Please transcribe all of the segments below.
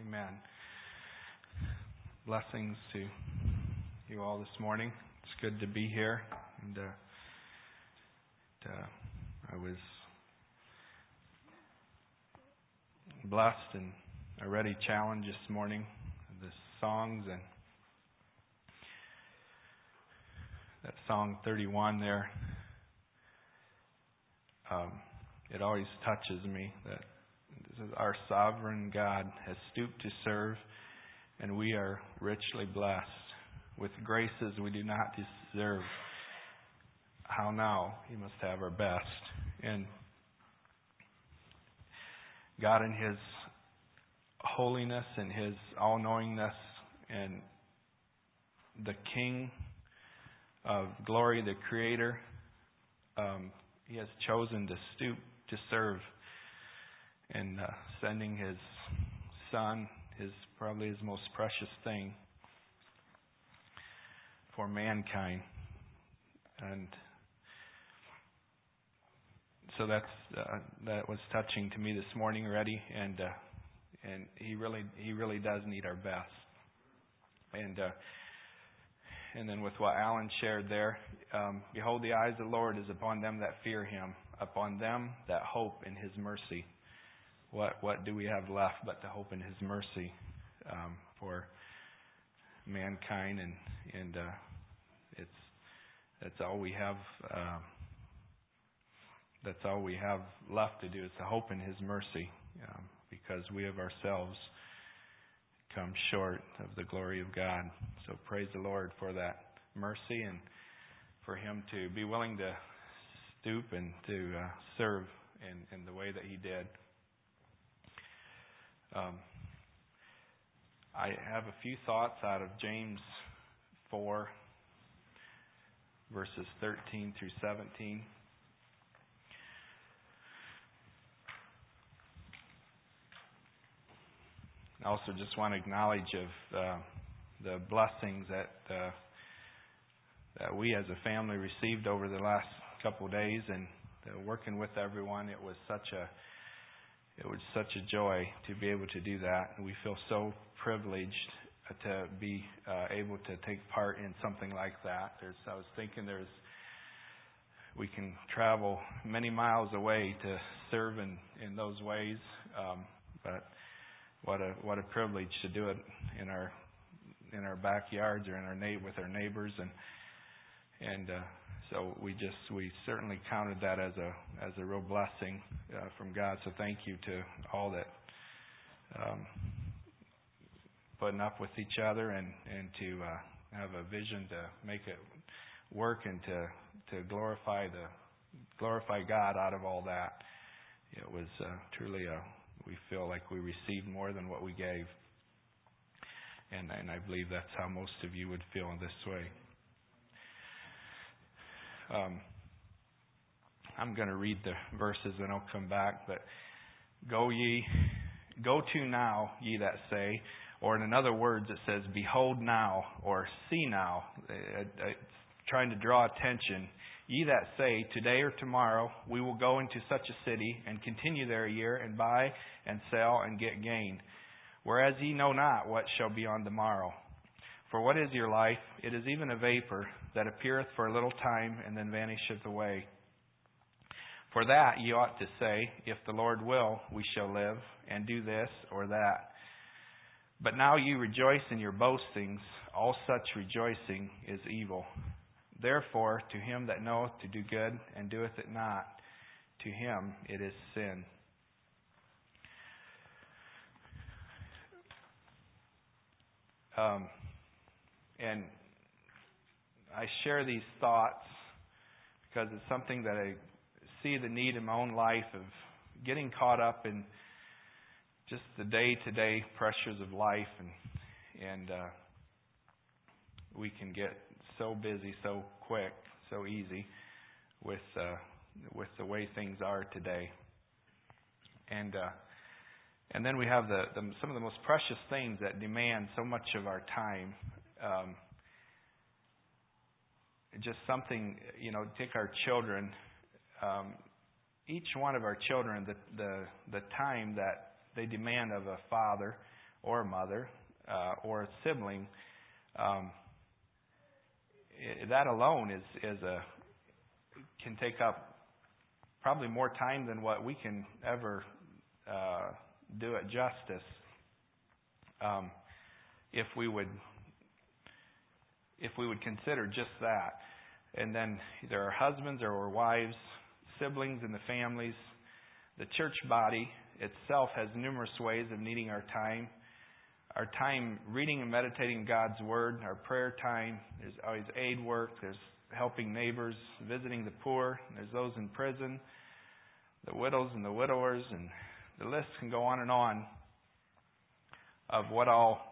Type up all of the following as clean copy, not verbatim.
Amen. Blessings to you all this morning. It's good to be here. And I was blessed and already challenged this morning. The songs and that song 31 there. It always touches me that our sovereign God has stooped to serve, and we are richly blessed with graces we do not deserve. How now? He must have our best. And God in His holiness and His all-knowingness and the King of glory, the Creator, He has chosen to stoop to serve and sending His Son, probably His most precious thing for mankind. And so that was touching to me this morning already, and He really does need our best. And then with what Alan shared there, behold, the eyes of the Lord is upon them that fear Him, upon them that hope in His mercy. What do we have left but to hope in His mercy for mankind, and that's all we have. That's all we have left to do is to hope in His mercy, because we of ourselves come short of the glory of God. So praise the Lord for that mercy and for Him to be willing to stoop and to serve in the way that He did. I have a few thoughts out of James 4, verses 13 through 17. I also just want to acknowledge of the blessings that we as a family received over the last couple of days, and working with everyone. It was such a joy to be able to do that. And we feel so privileged to be able to take part in something like that. I was thinking we can travel many miles away to serve in those ways, but what a privilege to do it in our backyards or with our neighbors, and so we certainly counted that as a real blessing from God. So thank you to all that putting up with each other and to have a vision to make it work and to glorify God out of all that. It was truly we feel like we received more than what we gave, and I believe that's how most of you would feel in this way. I'm going to read the verses and I'll come back. But go to now, ye that say, or in other words it says, behold now, or see now. It's trying to draw attention. Ye that say, today or tomorrow we will go into such a city and continue there a year and buy and sell and get gain. Whereas ye know not what shall be on the morrow. For what is your life? It is even a vapor that appeareth for a little time and then vanisheth away. For that ye ought to say, if the Lord will, we shall live and do this or that. But now ye rejoice in your boastings. All such rejoicing is evil. Therefore, to him that knoweth to do good and doeth it not, to him it is sin. And I share these thoughts because it's something that I see the need in my own life of getting caught up in just the day-to-day pressures of life, and we can get so busy so quick, so easy with the way things are today. And then we have some of the most precious things that demand so much of our time. Just something, take our children. Each one of our children, the time that they demand of a father or a mother or a sibling, that alone can take up probably more time than what we can ever do it justice. If we would consider just that. And then there are husbands or wives, siblings in the families. The church body itself has numerous ways of needing our time. Our time reading and meditating God's Word, our prayer time. There's always aid work. There's helping neighbors, visiting the poor. There's those in prison, the widows and the widowers, and the list can go on and on of what all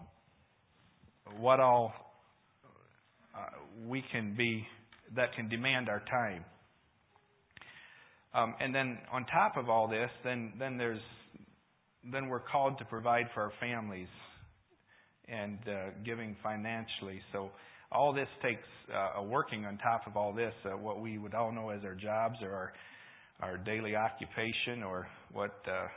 we can be that can demand our time. And then on top of all this, then we're called to provide for our families and giving financially. So all this takes a working on top of all this, what we would all know as our jobs or our daily occupation, or what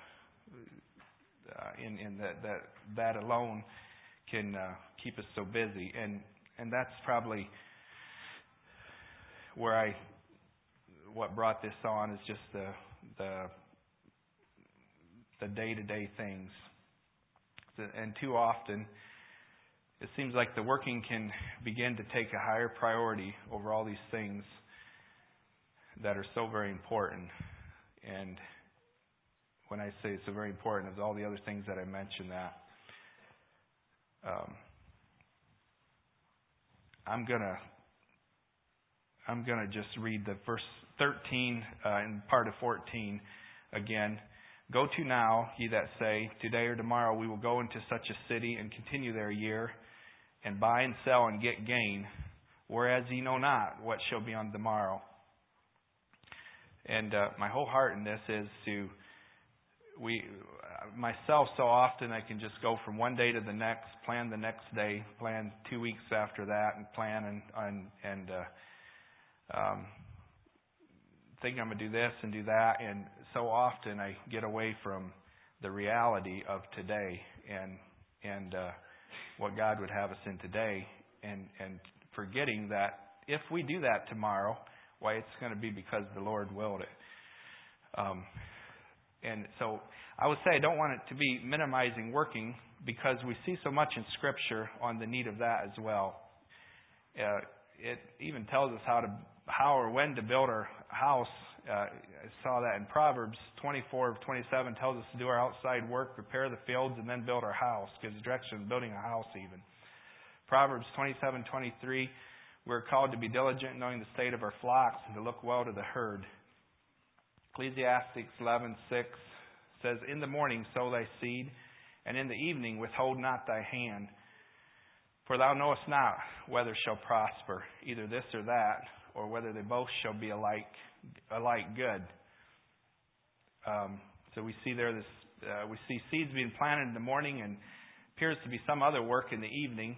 in that alone can keep us so busy. And that's probably where what brought this on is just the day-to-day things. And too often, it seems like the working can begin to take a higher priority over all these things that are so very important. And when I say so very important, it's all the other things that I mentioned that. I'm gonna just read the verse 13 and part of 14 again. Go to now, ye that say, today or tomorrow we will go into such a city and continue there a year, and buy and sell and get gain, whereas ye know not what shall be on the morrow. And my whole heart in this is myself, so often I can just go from one day to the next, plan the next day, plan 2 weeks after that, and plan and think I'm going to do this and do that. And so often I get away from the reality of today and what God would have us in today, and forgetting that if we do that tomorrow, why, it's going to be because the Lord willed it. And so I would say I don't want it to be minimizing working, because we see so much in Scripture on the need of that as well. It even tells us how or when to build our house. I saw that in Proverbs 24:27 tells us to do our outside work, prepare the fields, and then build our house. Gives direction in building a house even. Proverbs 27:23, we're called to be diligent in knowing the state of our flocks and to look well to the herd. Ecclesiastes 11:6 says, in the morning sow thy seed, and in the evening withhold not thy hand. For thou knowest not whether shall prosper, either this or that, or whether they both shall be alike good. So we see there we see seeds being planted in the morning, and appears to be some other work in the evening.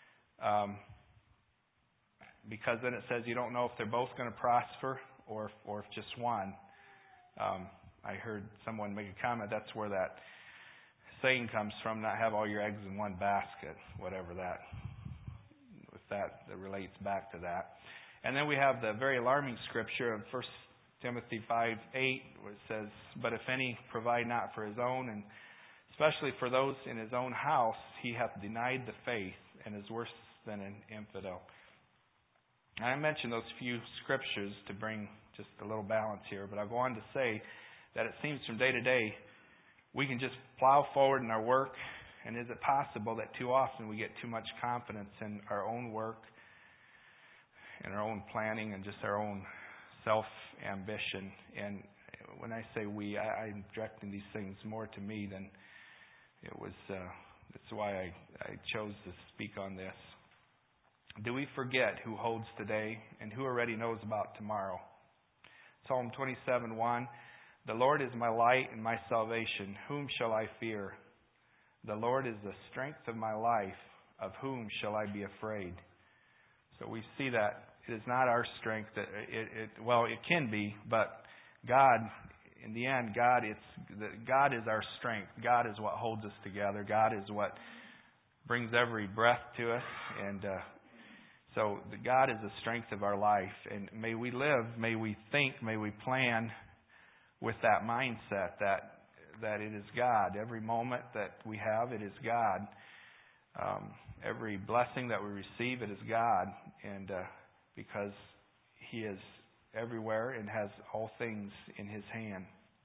Because then it says you don't know if they're both going to prosper or if just one. I heard someone make a comment, that's where that saying comes from, not have all your eggs in one basket, whatever that, if that relates back to that. And then we have the very alarming scripture of 1 Timothy 5:8, where it says, but if any provide not for his own, and especially for those in his own house, he hath denied the faith, and is worse than an infidel. And I mentioned those few scriptures to bring just a little balance here, but I'll go on to say that it seems from day to day we can just plow forward in our work, and is it possible that too often we get too much confidence in our own work and our own planning and just our own self-ambition? And when I say we, I'm directing these things more to me than it was. That's why I chose to speak on this. Do we forget who holds today and who already knows about tomorrow? Psalm 27:1, the Lord is my light and my salvation. Whom shall I fear? The Lord is the strength of my life. Of whom shall I be afraid? So we see that it is not our strength. It can be, but God in the end, God is our strength. God is what holds us together. God is what brings every breath to us. And so God is the strength of our life. And may we live, may we think, may we plan with that mindset that it is God. Every moment that we have, it is God. Every blessing that we receive, it is God. And because He is everywhere and has all things in His hand.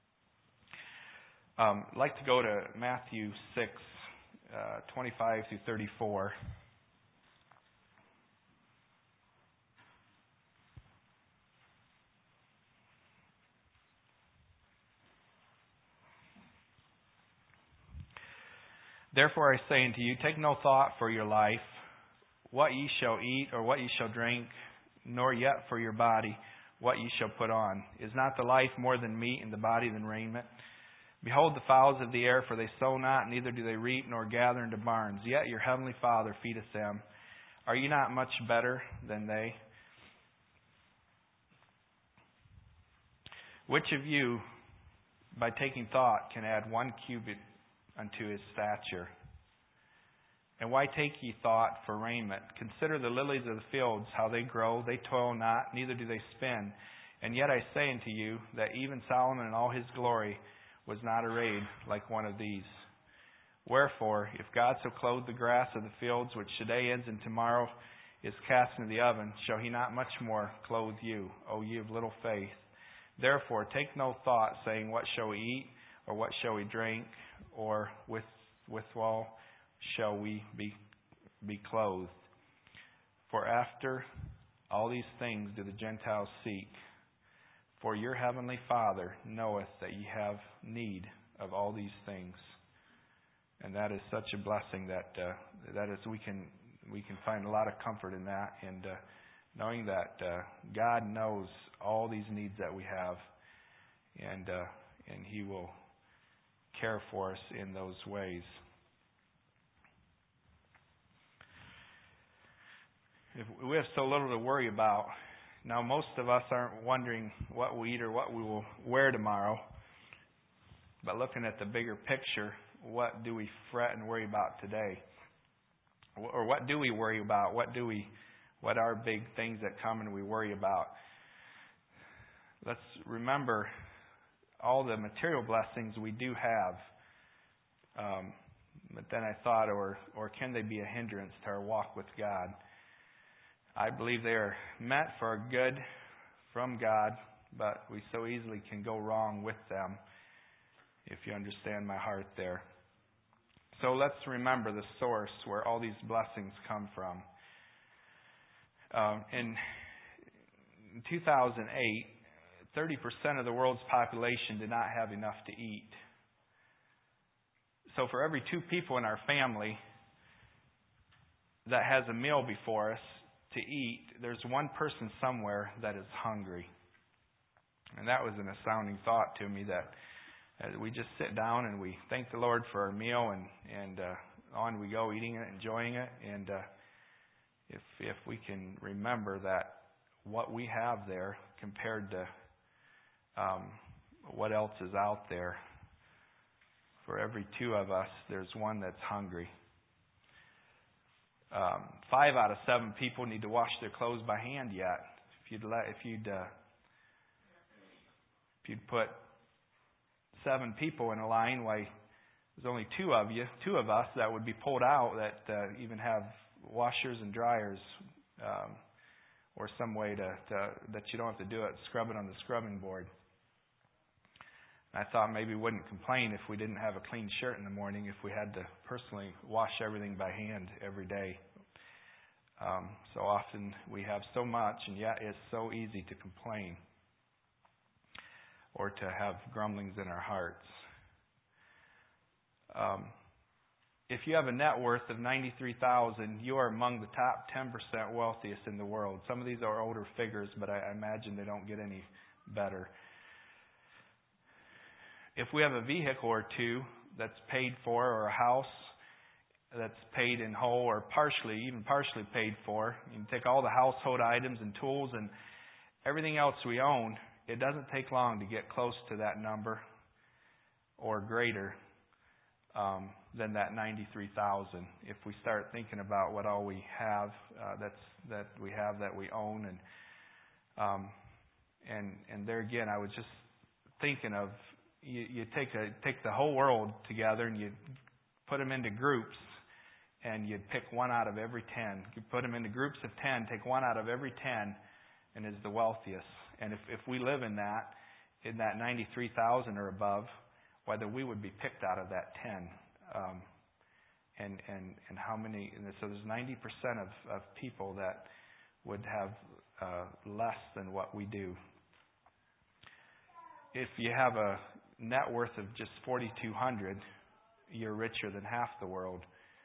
I'd like to go to Matthew 6, 25 through 34. Therefore I say unto you, take no thought for your life, what ye shall eat or what ye shall drink, nor yet for your body, what ye shall put on. Is not the life more than meat, and the body than raiment? Behold the fowls of the air, for they sow not, neither do they reap, nor gather into barns. Yet your heavenly Father feedeth them. Are ye not much better than they? Which of you, by taking thought, can add 1 cubit unto his stature? And why take ye thought for raiment? Consider the lilies of the fields, how they grow. They toil not, neither do they spin. And yet I say unto you, that even Solomon in all his glory was not arrayed like one of these. Wherefore, if God so clothe the grass of the fields, which today ends and tomorrow is cast into the oven, shall He not much more clothe you, O ye of little faith? Therefore, take no thought, saying, what shall we eat, or what shall we drink, or withal shall we be clothed? For after all these things do the Gentiles seek. For your heavenly Father knoweth that ye have need of all these things. And that is such a blessing that we can find a lot of comfort in that, and knowing that God knows all these needs that we have, and He will care for us in those ways. If we have so little to worry about. Now, most of us aren't wondering what we eat or what we will wear tomorrow. But looking at the bigger picture, what do we fret and worry about today? Or what do we worry about? What are big things that come and we worry about? Let's remember all the material blessings we do have. But then I thought, or can they be a hindrance to our walk with God? I believe they are meant for our good from God, but we so easily can go wrong with them, if you understand my heart there. So let's remember the source where all these blessings come from. In 2008, 30% of the world's population did not have enough to eat. So for every 2 people in our family that has a meal before us to eat, there's 1 person somewhere that is hungry. And that was an astounding thought to me, that we just sit down and we thank the Lord for our meal, and on we go, eating it, enjoying it. And if we can remember that what we have there compared to what else is out there, for every 2 of us, there's 1 that's hungry. 5 out of 7 people need to wash their clothes by hand yet. If you'd put 7 people in a line, why there's only 2 of us that would be pulled out that even have washers and dryers, or some way that you don't have to do it, scrub it on the scrubbing board. I thought maybe we wouldn't complain if we didn't have a clean shirt in the morning, if we had to personally wash everything by hand every day. So often we have so much, and yet it's so easy to complain or to have grumblings in our hearts. If you have a net worth of $93,000, you are among the top 10% wealthiest in the world. Some of these are older figures, but I imagine they don't get any better. If we have a vehicle or 2 that's paid for, or a house that's paid in whole or even partially paid for, you can take all the household items and tools and everything else we own, it doesn't take long to get close to that number or greater than that 93,000. If we start thinking about what all we have, that we own, and there again, I was just thinking of you take the whole world together and you put them into groups, and you'd pick one out of every 10. You put them into groups of 10, take one out of every 10, and is the wealthiest. And if we live in that 93,000 or above, whether we would be picked out of that 10, and how many? And so there's 90% of people that would have less than what we do. If you have a net worth of just 4,200, you're richer than half the world.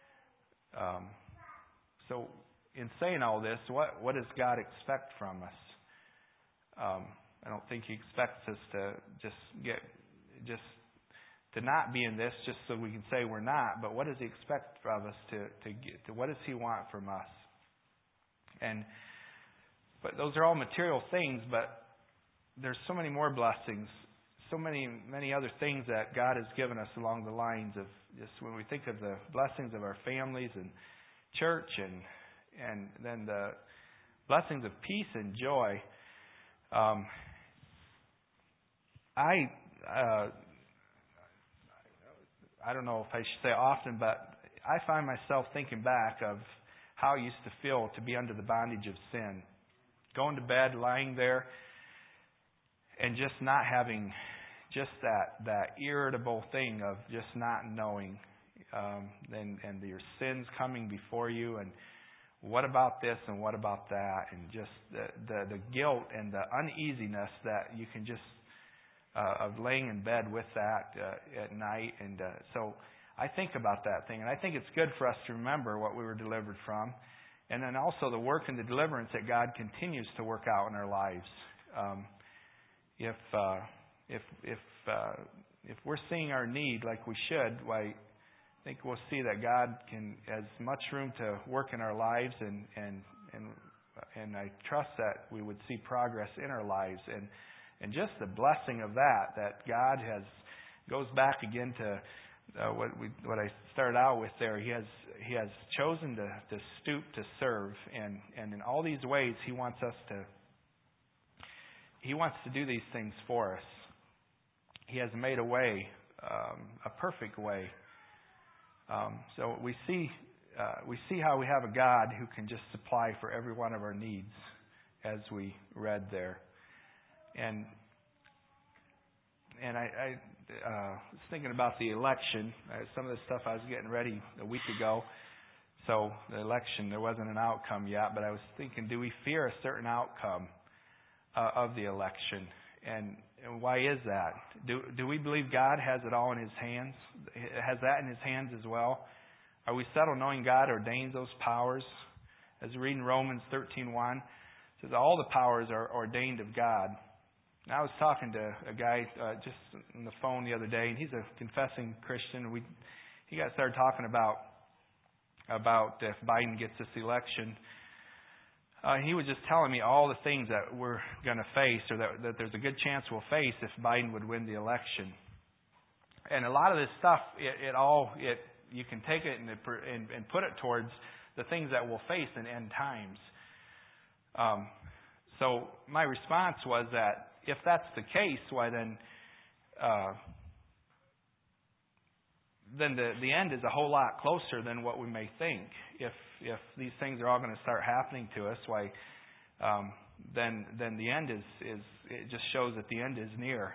So in saying all this, what does God expect from us? I don't think He expects us to to not be in this just so we can say we're not. But what does He expect of us to get? What does He want from us? But those are all material things. But there's so many more blessings, so many other things that God has given us along the lines of just when we think of the blessings of our families and church, and then the blessings of peace and joy. I don't know if I should say often, but I find myself thinking back of how I used to feel to be under the bondage of sin. Going to bed, lying there, and just not having just that irritable thing of just not knowing, and your sins coming before you, and what about this and what about that, and just the guilt and the uneasiness that you can just of laying in bed with that at night. And so I think about that thing, and I think it's good for us to remember what we were delivered from, and then also the work and the deliverance that God continues to work out in our lives. If we're seeing our need like we should, why I think we'll see that God has much room to work in our lives, and I trust that we would see progress in our lives, and just the blessing of that God goes back again to what I started out with there. He has chosen to stoop to serve, and in all these ways He wants to do these things for us. He has made a way, a perfect way. So we see how we have a God who can just supply for every one of our needs, as we read there. And I was thinking about the election. Some of the stuff I was getting ready a week ago. So the election, there wasn't an outcome yet, but I was thinking, do we fear a certain outcome of the election? And why is that? Do we believe God has it all in His hands? Has that in His hands as well? Are we settled knowing God ordains those powers? As we read in Romans 13:1, it says all the powers are ordained of God. And I was talking to a guy just on the phone the other day, and he's a confessing Christian. He got started talking about if Biden gets this election. He was just telling me all the things that we're going to face, or that there's a good chance we'll face if Biden would win the election. And a lot of this stuff, you can take it and put it towards the things that we'll face in end times. So my response was that if that's the case, why then the end is a whole lot closer than what we may think. If these things are all going to start happening to us, why then the end is it just shows that the end is near.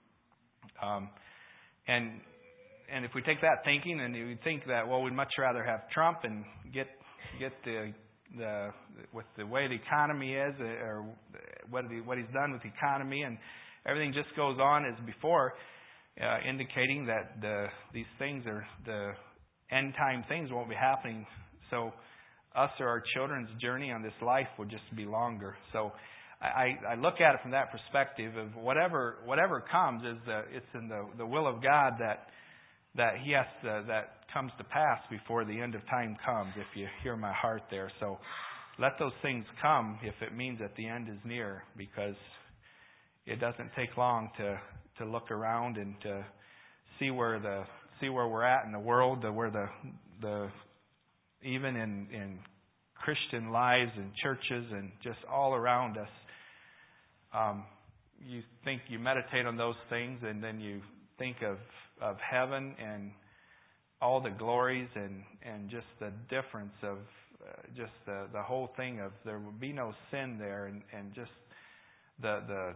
And if we take that thinking and we think that, well, we'd much rather have Trump and get the with the way the economy is, or what he's done with the economy, and everything just goes on as before, indicating that these things are the end time things won't be happening. So us or our children's journey on this life will just be longer. So I look at it from that perspective of whatever comes it's in the will of God that He has that comes to pass before the end of time comes, if you hear my heart there. So let those things come if it means that the end is near, because it doesn't take long to look around and to see where we're at in the world, where the even in Christian lives and churches and just all around us. You meditate on those things, and then you think of heaven and all the glories and just the difference of just the whole thing of there would be no sin there, and just the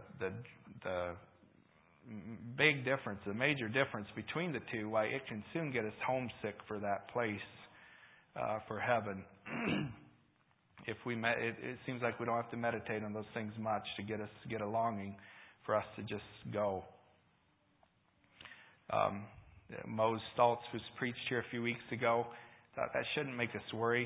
big difference, the major difference between the two. Why it can soon get us homesick for that place, for heaven. If it seems like we don't have to meditate on those things much to get a longing for us to just go. Mose Stoltz, who's preached here a few weeks ago, thought that shouldn't make us worry.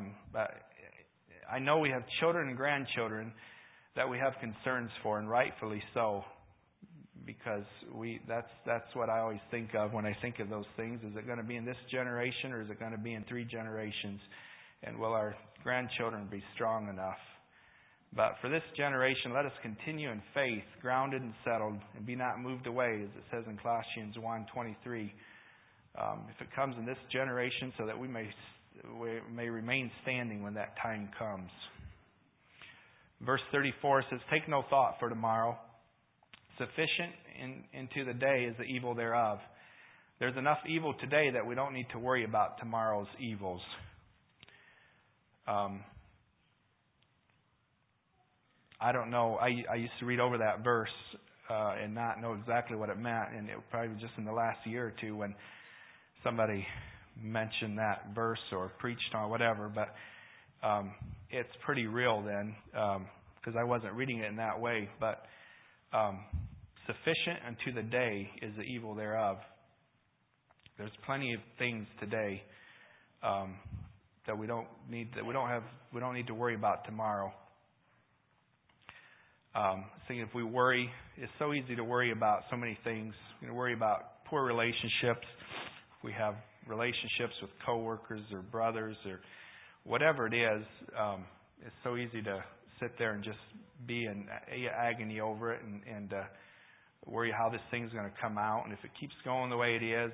I know we have children and grandchildren that we have concerns for, and rightfully so, because that's what I always think of when I think of those things. Is it going to be in this generation, or is it going to be in 3 generations? And will our grandchildren be strong enough? But for this generation, let us continue in faith, grounded and settled, and be not moved away, as it says in Colossians 1:23. If it comes in this generation, so that we may remain standing when that time comes. Verse 34 says, "Take no thought for tomorrow. Sufficient into the day is the evil thereof." There's enough evil today that we don't need to worry about tomorrow's evils. I don't know. I used to read over that verse and not know exactly what it meant, and it was probably just in the last year or two when somebody mentioned that verse or preached on whatever. But it's pretty real then, because I wasn't reading it in that way. But sufficient unto the day is the evil thereof. There's plenty of things today that we don't need to worry about tomorrow. Thinking if we worry, it's so easy to worry about so many things. Worry about poor relationships. If we have relationships with coworkers or brothers or whatever it is, it's so easy to sit there and just be in agony over it and worry how this thing's going to come out. And if it keeps going the way it is,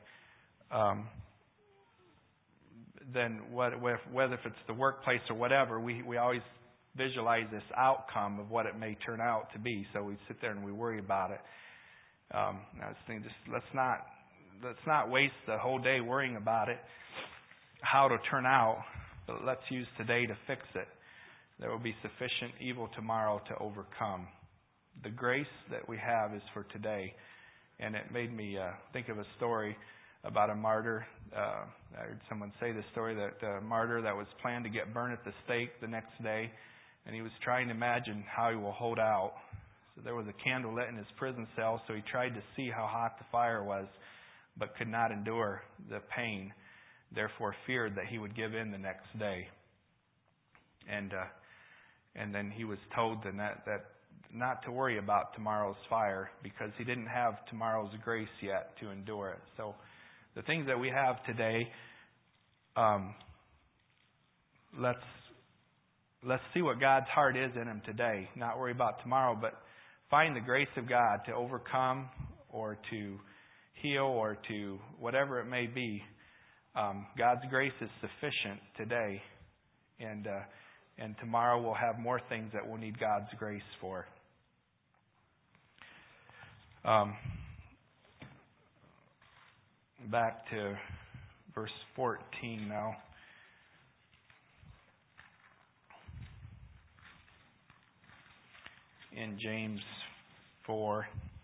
then whether if it's the workplace or whatever, we always visualize this outcome of what it may turn out to be. So we sit there and we worry about it. I was thinking, just let's not waste the whole day worrying about it, how it'll turn out. But let's use today to fix it. There will be sufficient evil tomorrow to overcome. The grace that we have is for today. And it made me think of a story about a martyr. I heard someone say this story, that a martyr that was planned to get burned at the stake the next day. And he was trying to imagine how he will hold out. So there was a candle lit in his prison cell, so he tried to see how hot the fire was, but could not endure the pain. Therefore feared that he would give in the next day. And then he was told that not to worry about tomorrow's fire, because he didn't have tomorrow's grace yet to endure it. So the things that we have today, let's see what God's heart is in them today. Not worry about tomorrow, but find the grace of God to overcome or to heal or to whatever it may be. God's grace is sufficient today, and tomorrow we'll have more things that we'll need God's grace for. Back to verse 14 now. In James 4.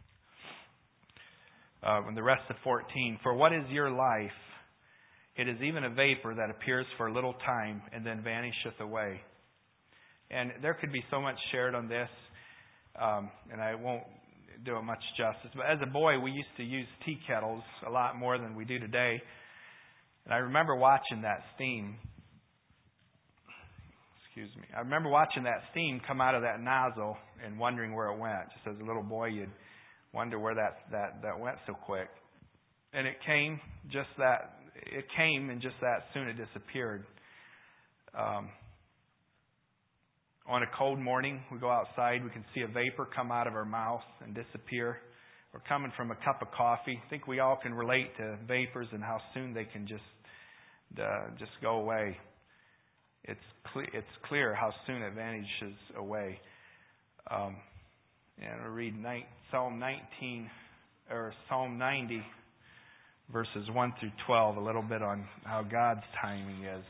And the rest of 14. "For what is your life? It is even a vapor that appears for a little time and then vanisheth away." And there could be so much shared on this, and I won't do it much justice. But as a boy, we used to use tea kettles a lot more than we do today. And I remember watching that steam. I remember watching that steam come out of that nozzle and wondering where it went. Just as a little boy, you'd wonder where that went so quick. And it came and just that soon it disappeared. On a cold morning, we go outside, we can see a vapor come out of our mouth and disappear. Or coming from a cup of coffee. I think we all can relate to vapors and how soon they can just go away. It's clear how soon it vanishes away. And we'll read Psalm 90, verses 1 through 12, a little bit on how God's timing is.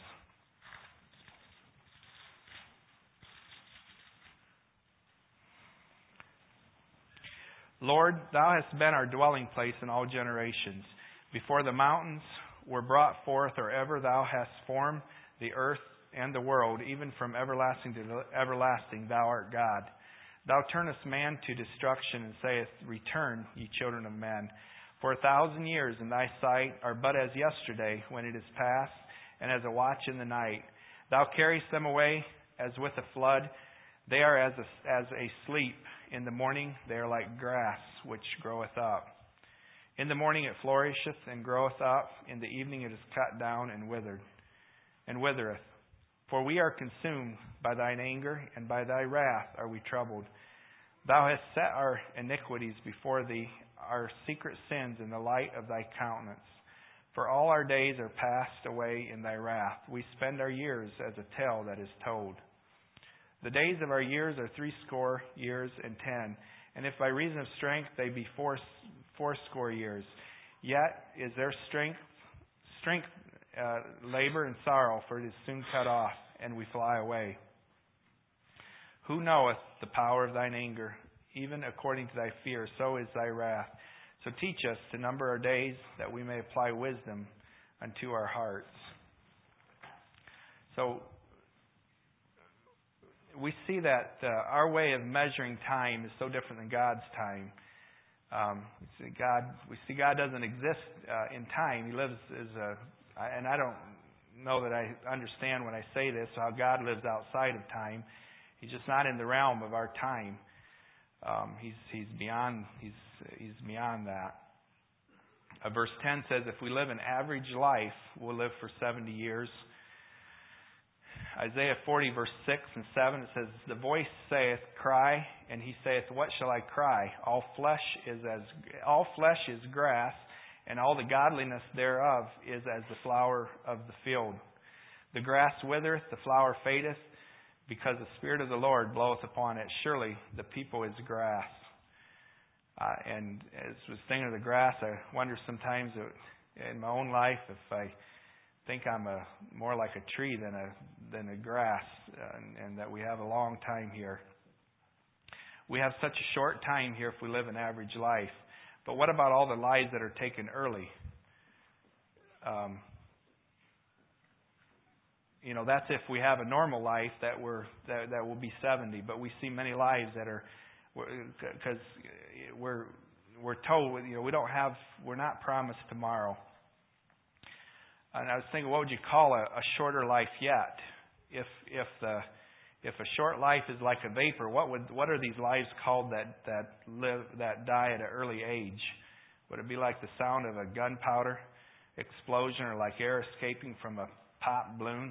Lord, Thou hast been our dwelling place in all generations. Before the mountains were brought forth, or ever Thou hast formed the earth and the world, even from everlasting to everlasting, Thou art God. Thou turnest man to destruction, and sayest, Return, ye children of men. For 1,000 years in Thy sight are but as yesterday, when it is past, and as a watch in the night. Thou carriest them away as with a flood. They are as a sleep. In the morning they are like grass which groweth up. In the morning it flourisheth and groweth up. In the evening it is cut down and withereth. For we are consumed by Thine anger, and by Thy wrath are we troubled. Thou hast set our iniquities before Thee, our secret sins in the light of Thy countenance. For all our days are passed away in Thy wrath. We spend our years as a tale that is told. The days of our years are 60 years and 10, and if by reason of strength they be 80 years, yet is their strength, labor and sorrow, for it is soon cut off, and we fly away. Who knoweth the power of Thine anger? Even according to Thy fear, so is Thy wrath. So teach us to number our days, that we may apply wisdom unto our hearts. So we see that our way of measuring time is so different than God's time. We see God doesn't exist in time. He lives and I don't know that I understand when I say this, how God lives outside of time. He's just not in the realm of our time. He's beyond that. Verse 10 says, if we live an average life, we'll live for 70 years. Isaiah 40, verse 6 and 7, it says, The voice saith, Cry, and he saith, What shall I cry? All flesh is grass, and all the godliness thereof is as the flower of the field. The grass withereth, the flower fadeth, because the Spirit of the Lord bloweth upon it. Surely the people is grass. And as I was thinking of the grass, I wonder sometimes in my own life if I think I'm more like a tree than a grass, and that we have a long time here. We have such a short time here if we live an average life. But what about all the lives that are taken early? That's if we have a normal life that will be 70. But we see many lives that are, because we're told we're not promised tomorrow. And I was thinking, what would you call a shorter life yet? If a short life is like a vapor, what are these lives called that die at an early age? Would it be like the sound of a gunpowder explosion, or like air escaping from a pop balloon?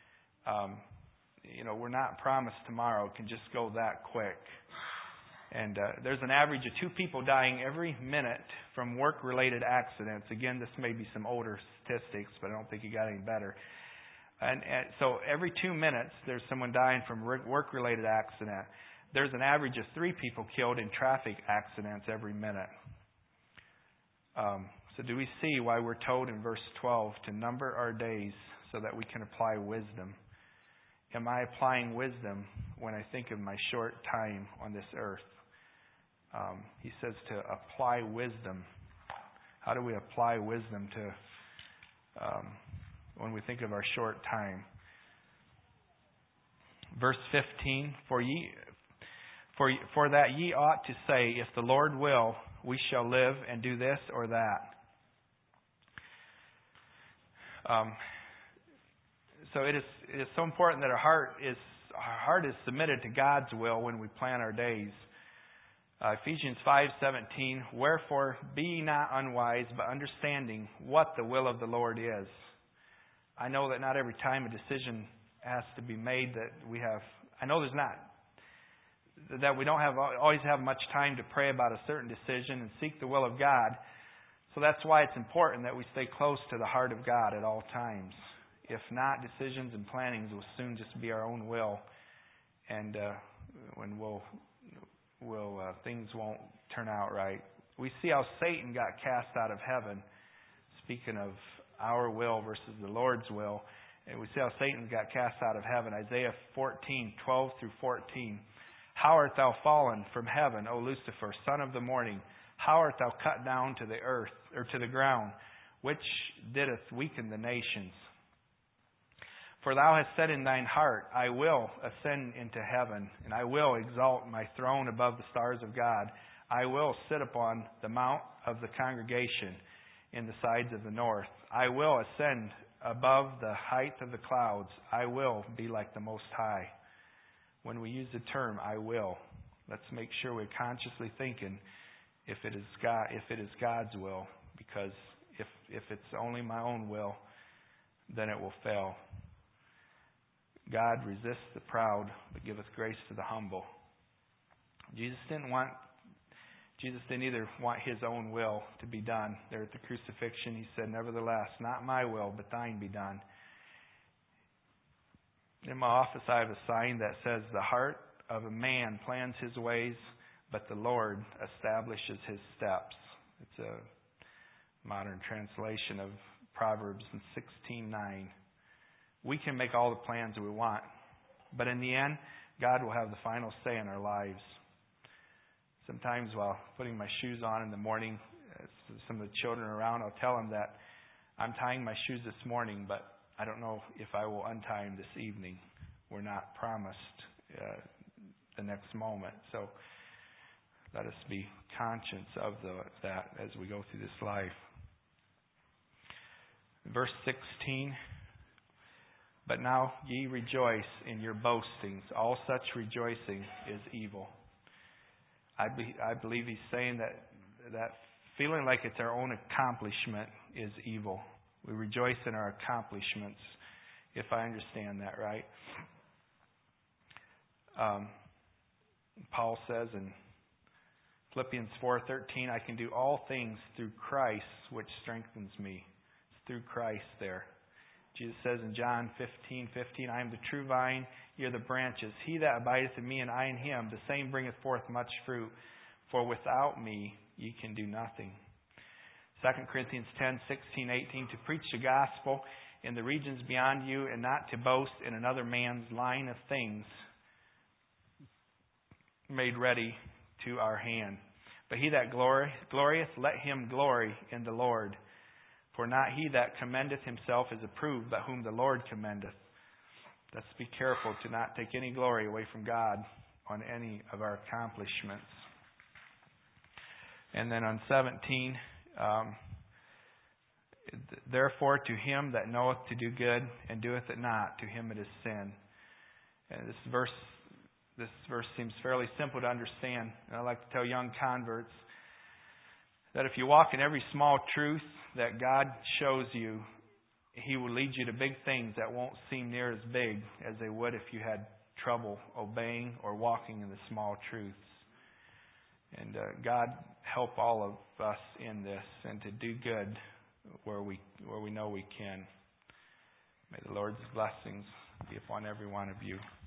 We're not promised tomorrow. It can just go that quick. And there's an average of 2 people dying every minute from work-related accidents. Again, this may be some older statistics, but I don't think it got any better. And so every 2 minutes, there's someone dying from work-related accident. There's an average of 3 people killed in traffic accidents every minute. So do we see why we're told in verse 12 to number our days so that we can apply wisdom? Am I applying wisdom when I think of my short time on this earth? He says to apply wisdom. How do we apply wisdom to when we think of our short time? Verse 15, For that ye ought to say, If the Lord will, we shall live and do this or that. So it is so important that our heart is submitted to God's will when we plan our days. Ephesians 5:17, Wherefore be ye not unwise, but understanding what the will of the Lord is. I know that not every time a decision has to be made that we have I know that we don't always have much time to pray about a certain decision and seek the will of God. So that's why it's important that we stay close to the heart of God at all times. If not, decisions and plannings will soon just be our own will, and when things won't turn out right. We see how Satan got cast out of heaven. Speaking of our will versus the Lord's will, and we see how Satan got cast out of heaven. Isaiah 14:12 through 14. How art thou fallen from heaven, O Lucifer, son of the morning? How art thou cut down to the earth, or to the ground, which didst weaken the nations? For thou hast said in thine heart, I will ascend into heaven, and I will exalt my throne above the stars of God. I will sit upon the mount of the congregation in the sides of the north. I will ascend above the height of the clouds. I will be like the Most High. When we use the term I will, let's make sure we're consciously thinking if it is God's will, because if it's only my own will, then it will fail. God resists the proud, but giveth grace to the humble. Jesus didn't either want His own will to be done. There at the crucifixion, He said, nevertheless, not my will, but thine be done. In my office, I have a sign that says, the heart of a man plans his ways, but the Lord establishes his steps. It's a modern translation of Proverbs 16:9. We can make all the plans we want, but in the end, God will have the final say in our lives. Sometimes while putting my shoes on in the morning, some of the children around, I'll tell them that I'm tying my shoes this morning, but I don't know if I will untie them this evening. We're not promised the next moment. So let us be conscious of that as we go through this life. Verse 16, but now ye rejoice in your boastings. All such rejoicing is evil. I believe he's saying that feeling like it's our own accomplishment is evil. We rejoice in our accomplishments, if I understand that right. Paul says in Philippians 4:13, I can do all things through Christ, which strengthens me. It's through Christ there. Jesus says in John 15:15, I am the true vine, ye are the branches. He that abideth in me and I in him, the same bringeth forth much fruit. For without me ye can do nothing. 2 Corinthians 10:16-18, to preach the gospel in the regions beyond you, and not to boast in another man's line of things made ready to our hand. But he that glorieth, let him glory in the Lord. For not he that commendeth himself is approved, but whom the Lord commendeth. Let's be careful to not take any glory away from God on any of our accomplishments. And then on 17, therefore to him that knoweth to do good and doeth it not, to him it is sin. And this verse seems fairly simple to understand. And I like to tell young converts that if you walk in every small truth that God shows you, He will lead you to big things that won't seem near as big as they would if you had trouble obeying or walking in the small truths. And God help all of us in this and to do good where we know we can. May the Lord's blessings be upon every one of you.